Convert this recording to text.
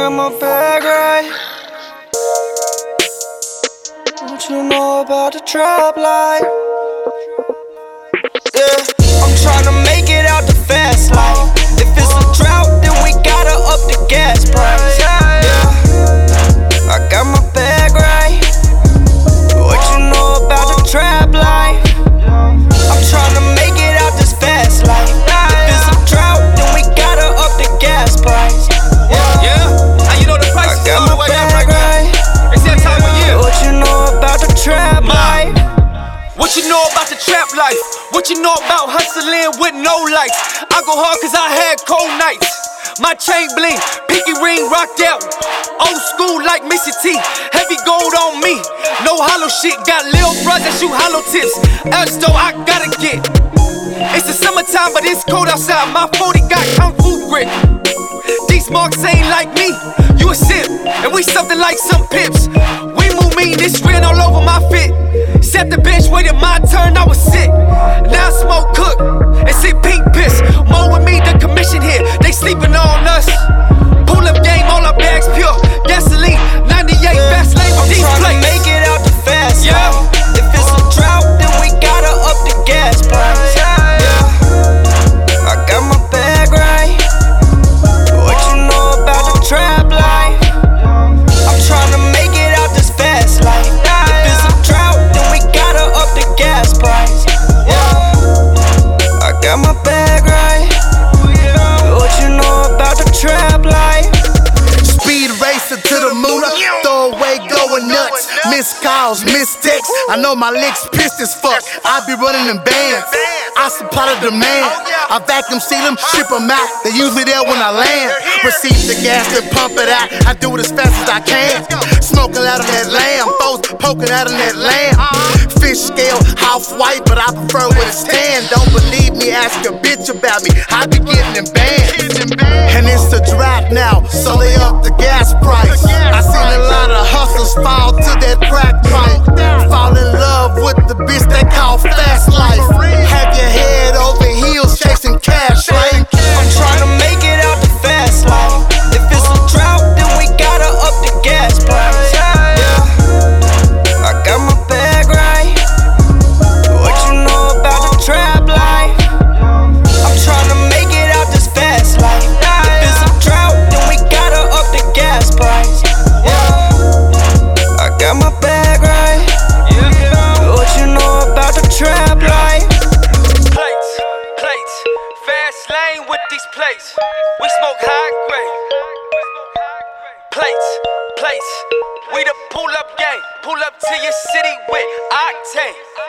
got my bag right. What you know about the trap life? Yeah, I'm tryna make it out the fast life. If it's a drought, then we gotta up the gas price. Yeah, I got my bag right. What you know about the trap life? I'm tryna make it out this fast life. If it's a drought, then we gotta up the gas price. Yeah, you know the price is all the way up right now. It's that time of year. What you know about the trap life? What you know about the trap life? What you know about hustling with no lights? I go hard cause I had cold nights. My chain bling, pinky ring rocked out. Old school like Missy T, heavy gold on me. No hollow shit, got lil' brothers shoot hollow tips. Else though I gotta get. It's the summertime but it's cold outside. My 40 got kung fu grip. These marks ain't like me, you a simp, and we something like some pips. We move mean, this ran all over my fit. Sat the bench, waited my turn, I was sick. Now I smoke cook and sip pink piss. More with me, the commission here, they sleeping on us. Pull up game, all our bags pure. Gasoline, 98 fast lane with these I'm tryna plates. make it out the fast life. If it's a drought, then we gotta up the gas price. Yeah, I got my bag right. What you know about the trap life? I'm tryna make it out this fast life. If it's a drought, then we gotta up the gas price. Yeah, I got my bag right. What you know about the trap life? Speed racer to the moon, throw away going nuts. Missed calls, missed texts. I know my licks pissed as fuck. I be running in bands. I supply the demand. I vacuum seal them, ship them out. They usually there when I land. Receive the gas and pump it out. I do it as fast as I can. Smoking out of that lamb, foes poking out of that lamb. Fish scale, half white, but I prefer with a stand. Don't believe me, ask a bitch about me. I be getting in bands. And it's a drought now, so they up the gas price. I seen a lot of hustlers fall to that crack pipe. Fall in love with the bitch they call fast life. Have your head over heels chasing cash, right? I'm tryna make it out the fast life. If it's a drought, then we gotta up the gas price. Yeah, I got my bag right. What you know about the trap life? I'm tryna make it out this fast life. If it's a drought, then we gotta up the gas price. Yeah, I got my bag right. What you know about the trap life? Plates, fast lane with these plates. We smoke high grade. Plates, we the pull up gang. Pull up to your city with octane.